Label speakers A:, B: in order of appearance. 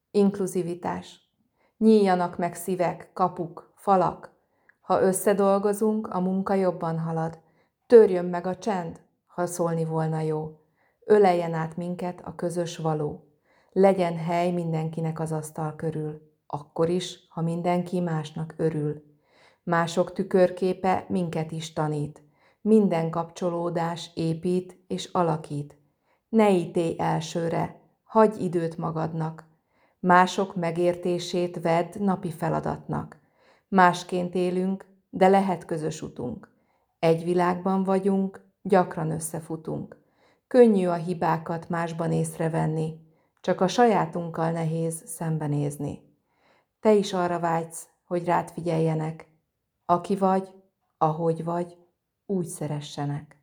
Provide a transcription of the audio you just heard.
A: Inkluzivitás. Nyíljanak meg szívek, kapuk, falak. Ha összedolgozunk, a munka jobban halad. Törjön meg a csend, ha szólni volna jó. Öleljen át minket a közös való. Legyen hely mindenkinek az asztal körül. Akkor is, ha mindenki másnak örül. Mások tükörképe minket is tanít. Minden kapcsolódás épít és alakít. Ne ítélj elsőre, hagyj időt magadnak. Mások megértését vedd napi feladatnak. Másként élünk, de lehet közös utunk. Egy világban vagyunk, gyakran összefutunk. Könnyű a hibákat másban észrevenni, csak a sajátunkkal nehéz szembenézni. Te is arra vágysz, hogy rád figyeljenek. Aki vagy, ahogy vagy, úgy szeressenek.